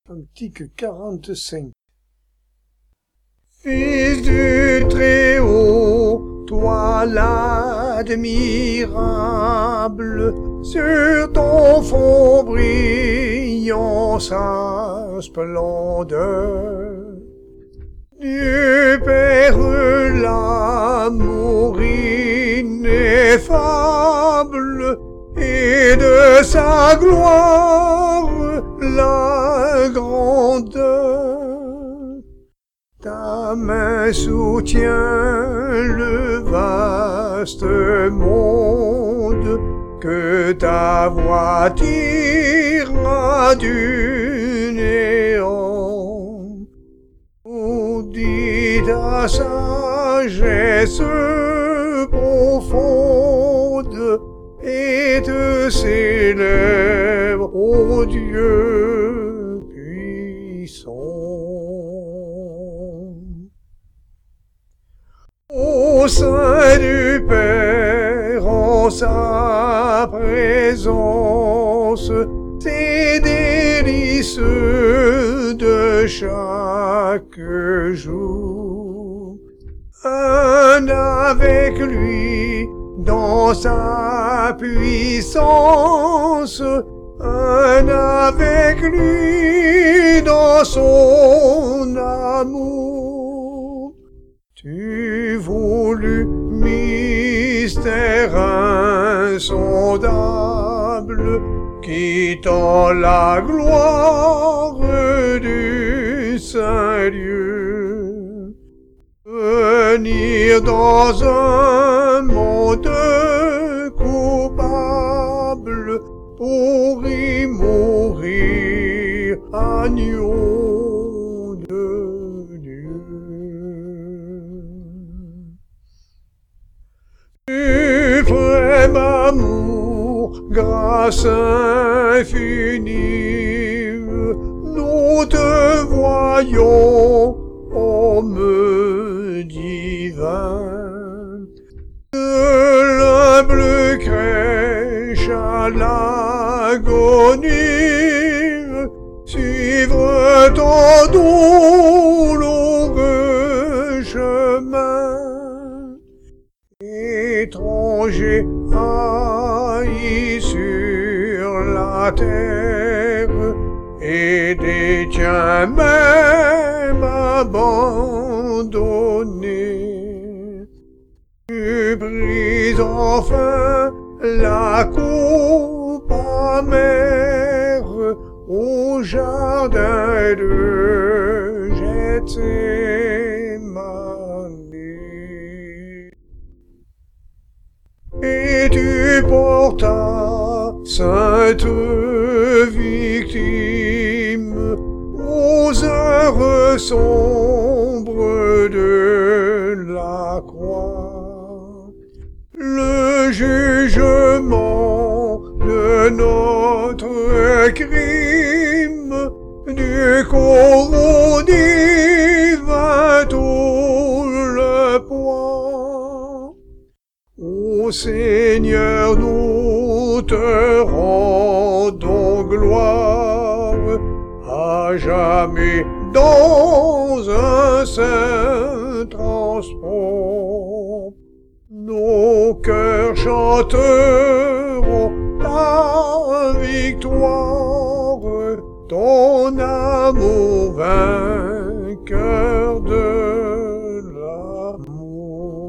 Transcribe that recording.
un petit que 45. Fils du Très-Haut, toi l'admirable, sur ton front brillant sa splendeur. Du Père l'amour ineffable, et de sa gloire la grandeur. Ta main soutient le vaste monde, que ta voix tirera du néant. Maudit ta sagesse profonde, et te célèbre, ô Dieu puissant. Au sein du Père, en sa présence, c'est délices de chaque jour. Un avec lui dans sa puissance, un avec lui dans son amour. Tu voulus mystère insondable, quittant la gloire du Saint-Lieu, venir dans un monde coupable pour y mourir, agneau de Dieu. Suprême amour, grâce infinie, nous te voyons, homme divin. De l'humble crèche à l'agonie, suivre ton douloureux chemin. Étranger haï sur la terre, et des tiens même abandonnés. Tu brises enfin la coupe amère au jardin de Gethsémane. Et tu portas, sainte victime, aux heures sombres de la croix, le jugement de notre crime, du courroux divin tout le poids. Ô Seigneur, nous te rendons gloire, à jamais dans un saint transport. Nos cœurs chanteront ta victoire, ton amour vainqueur de l'amour.